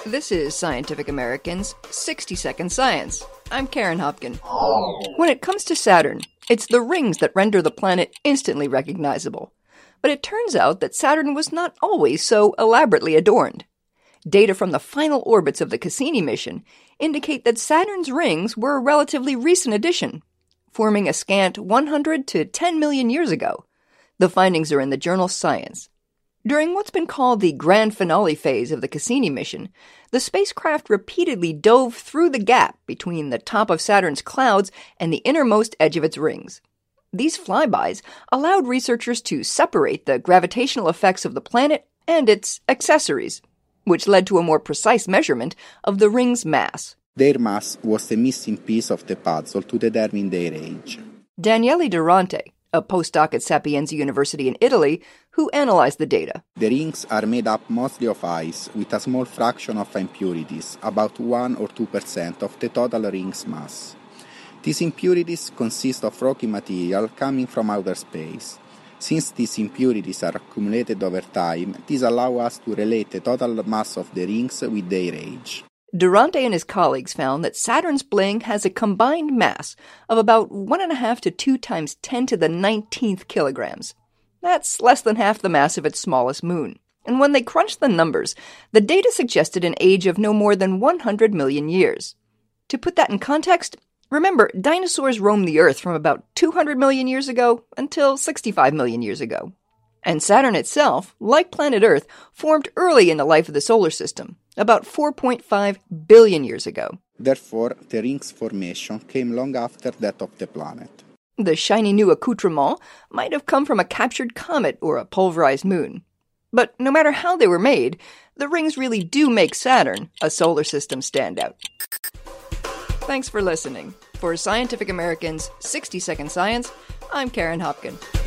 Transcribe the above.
This is Scientific American's 60-Second Science. I'm Karen Hopkin. When it comes to Saturn, it's the rings that render the planet instantly recognizable. But it turns out that Saturn was not always so elaborately adorned. Data from the final orbits of the Cassini mission indicate that Saturn's rings were a relatively recent addition, forming a scant 100 to 10 million years ago. The findings are in the journal Science. During what's been called the grand finale phase of the Cassini mission, the spacecraft repeatedly dove through the gap between the top of Saturn's clouds and the innermost edge of its rings. These flybys allowed researchers to separate the gravitational effects of the planet and its accessories, which led to a more precise measurement of the ring's mass. Their mass was the missing piece of the puzzle to determine their age. Daniele Durante, a postdoc at Sapienza University in Italy, who analyzed the data. The rings are made up mostly of ice, with a small fraction of impurities, about 1 or 2% of the total ring's mass. These impurities consist of rocky material coming from outer space. Since these impurities are accumulated over time, this allows us to relate the total mass of the rings with their age. Durante and his colleagues found that Saturn's bling has a combined mass of about 1.5 to 2 times 10 to the 19th kilograms. That's less than half the mass of its smallest moon. And when they crunched the numbers, the data suggested an age of no more than 100 million years. To put that in context, remember, dinosaurs roamed the Earth from about 200 million years ago until 65 million years ago. And Saturn itself, like planet Earth, formed early in the life of the solar system, about 4.5 billion years ago. Therefore, the ring's formation came long after that of the planet. The shiny new accoutrement might have come from a captured comet or a pulverized moon. But no matter how they were made, the rings really do make Saturn a solar system standout. Thanks for listening. For Scientific American's 60-Second Science, I'm Karen Hopkin.